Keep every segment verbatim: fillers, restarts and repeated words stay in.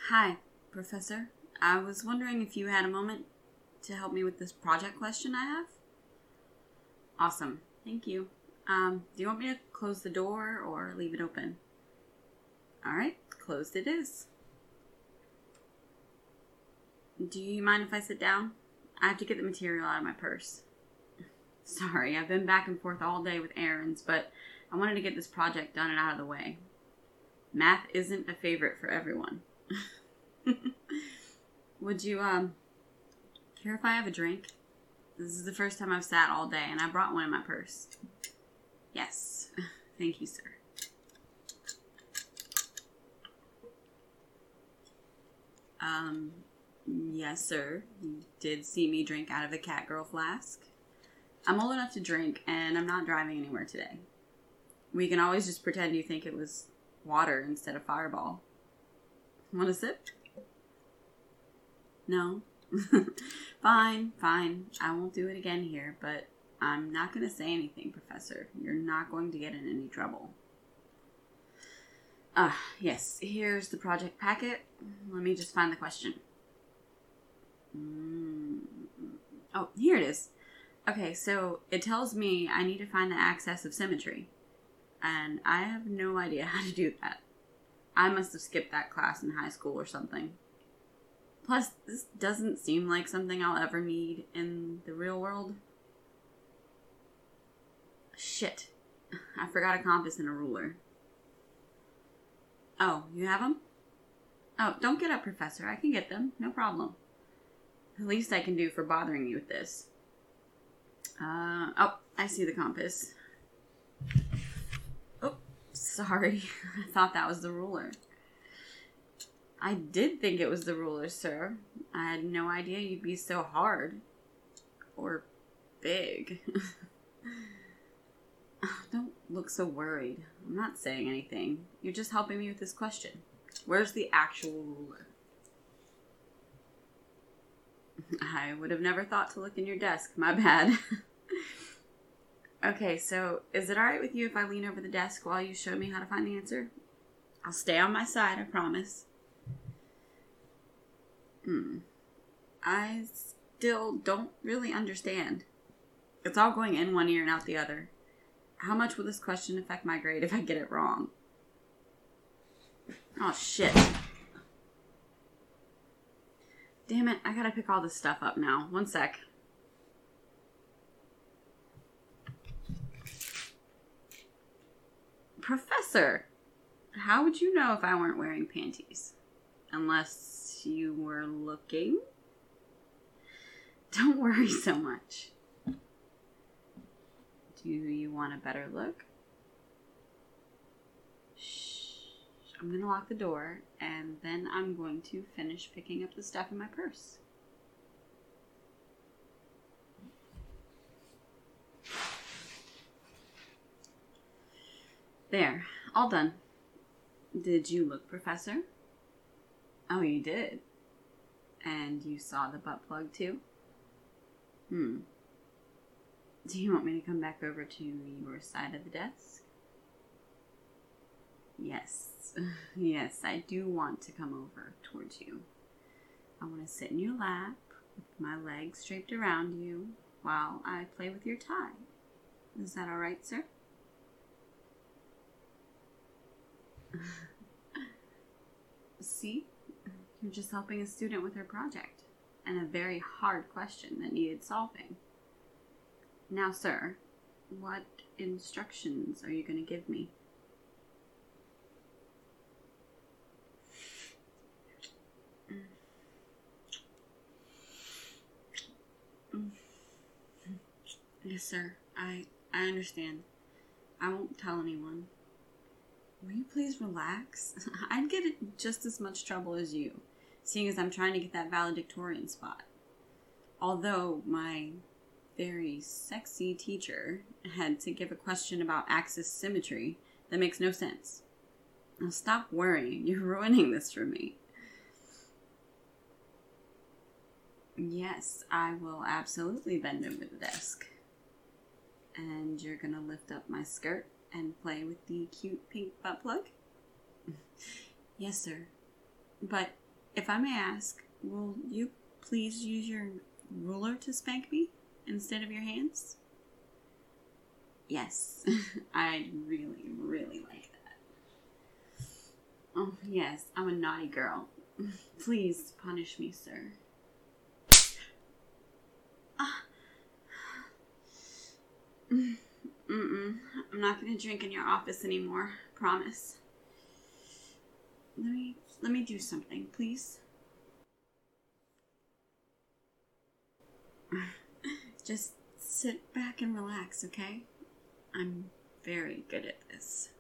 Hi, Professor. I was wondering if you had a moment to help me with this project question I have? Awesome. Thank you. Um, do you want me to close the door or leave it open? Alright, closed it is. Do you mind if I sit down? I have to get the material out of my purse. Sorry, I've been back and forth all day with errands, but I wanted to get this project done and out of the way. Math isn't a favorite for everyone. Would you, um, care if I have a drink? This is the first time I've sat all day, and I brought one in my purse. Yes. Thank you, sir. Um, yes, sir. You did see me drink out of a Catgirl flask. I'm old enough to drink, and I'm not driving anywhere today. We can always just pretend you think it was water instead of Fireball. Want a sip? No? Fine, fine. I won't do it again here, but I'm not going to say anything, Professor. You're not going to get in any trouble. Ah, uh, yes. Here's the project packet. Let me just find the question. Mm. Oh, here it is. Okay, so it tells me I need to find the axis of symmetry. And I have no idea how to do that. I must have skipped that class in high school or something. Plus, this doesn't seem like something I'll ever need in the real world. Shit. I forgot a compass and a ruler. Oh, you have them? Oh, don't get up, Professor. I can get them. No problem. The least I can do for bothering you with this. Uh, oh, I see the compass. Oh, sorry. I thought that was the ruler. I did think it was the ruler, sir. I had no idea you'd be so hard. Or big. Don't look so worried. I'm not saying anything. You're just helping me with this question. Where's the actual ruler? I would have never thought to look in your desk. My bad. Okay, so is it alright with you if I lean over the desk while you show me how to find the answer? I'll stay on my side, I promise. Hmm. I still don't really understand. It's all going in one ear and out the other. How much will this question affect my grade if I get it wrong? Oh, shit. Damn it, I gotta pick all this stuff up now. One sec. Professor, how would you know if I weren't wearing panties? Unless you were looking? Don't worry so much. Do you want a better look? Shh. I'm going to lock the door, and then I'm going to finish picking up the stuff in my purse. There. All done. Did you look, Professor? Oh, you did? And you saw the butt plug, too? Hmm. Do you want me to come back over to your side of the desk? Yes. Yes, I do want to come over towards you. I want to sit in your lap with my legs draped around you while I play with your tie. Is that all right, sir? See? You're just helping a student with her project. And a very hard question that needed solving. Now, sir, what instructions are you going to give me? Yes, sir. I I understand. I won't tell anyone. Will you please relax? I'd get in just as much trouble as you, seeing as I'm trying to get that valedictorian spot. Although my very sexy teacher had to give a question about axis symmetry that makes no sense. Now stop worrying. You're ruining this for me. Yes, I will absolutely bend over the desk. And you're gonna lift up my skirt and play with the cute pink butt plug? Yes, sir. But If I may ask, will you please use your ruler to spank me instead of your hands? Yes, I'd really, really like that. Oh, yes, I'm a naughty girl. Please punish me, sir. Ah. Mm-mm. I'm not going to drink in your office anymore. Promise. Let me, let me do something, please. Just sit back and relax, okay? I'm very good at this.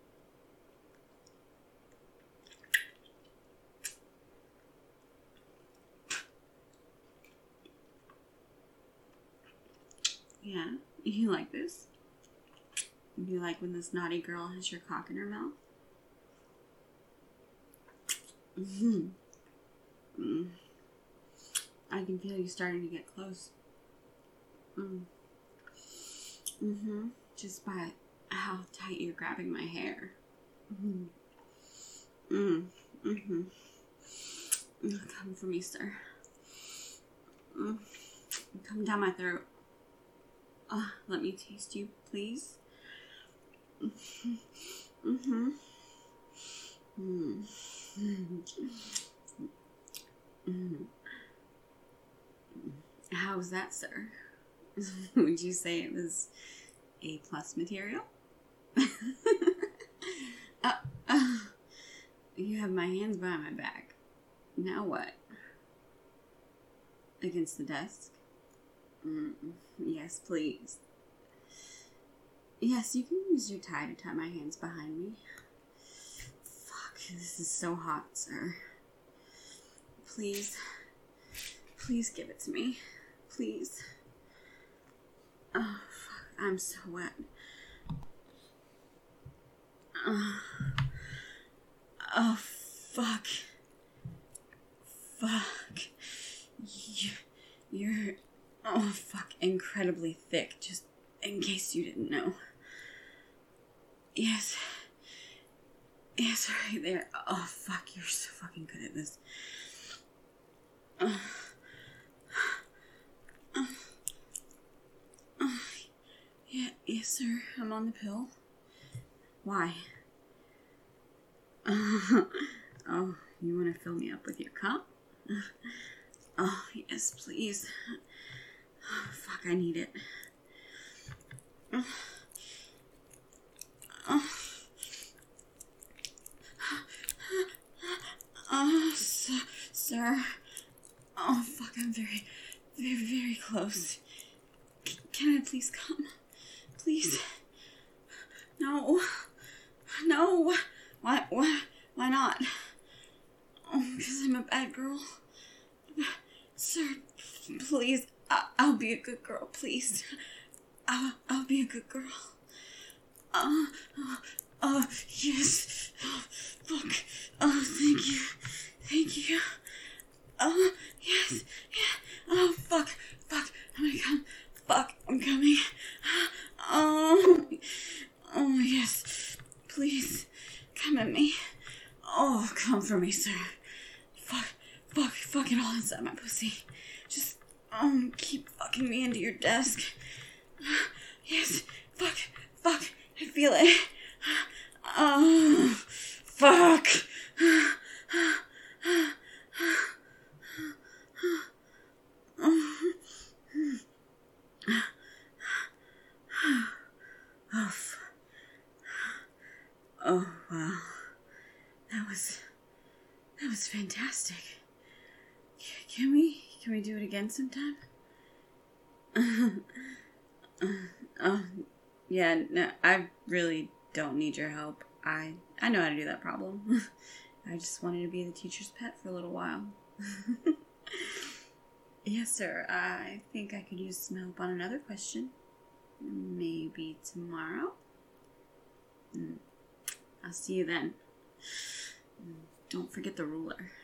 Yeah, you like this? You like when this naughty girl has your cock in her mouth? Mm-hmm. Mm. I can feel you starting to get close. Mm. Mm-hmm. Just by how tight you're grabbing my hair. Mm. Mm. Mm-hmm. Come for me, sir. Mm. Come down my throat. Uh, let me taste you, please. Mm-hmm. Mm-hmm. Mm. Mm. How was that, sir? Would you say it was A plus material? uh, uh, you have my hands behind my back. Now what? Against the desk? Mm, yes, please. Yes, you can use your tie to tie my hands behind me. Fuck, this is so hot, sir. Please. Please give it to me. Please. Oh, fuck. I'm so wet. Oh, oh fuck. Fuck. You, you're, oh, fuck, incredibly thick, just in case you didn't know. Yes. Yes, right there. Oh, fuck, you're so fucking good at this. Uh, uh, uh, yeah, yes, sir. I'm on the pill. Why? Uh, oh, you want to fill me up with your cup? Oh, yes, please. Oh, fuck, I need it. Oh, oh, oh so, sir. Oh, fuck, I'm very, very, very close. C- can I please come? Please? No. No. Why, why, why not? Oh, because I'm a bad girl. Sir, please, I- I'll be a good girl, please. I'll, I'll be a good girl. Oh, oh, oh, yes. Oh, fuck. Oh, thank you. Thank you. Oh, yes. Yeah. Oh, fuck. Fuck. I'm gonna come. Fuck. I'm coming. Oh. Oh, yes. Please. Come at me. Oh, come for me, sir. Fuck. Fuck. Fuck it all inside my pussy. Just, um, keep fucking me into your desk. Yes. Fuck. Fuck. I feel it. Oh. Fuck. Oh, oh, wow. That was, that was fantastic. Can we, can we do it again sometime? Oh, yeah, no, I really don't need your help. I, I know how to do that problem. I just wanted to be the teacher's pet for a little while. Yes, sir. I think I could use some help on another question. Maybe tomorrow? I'll see you then. Don't forget the ruler.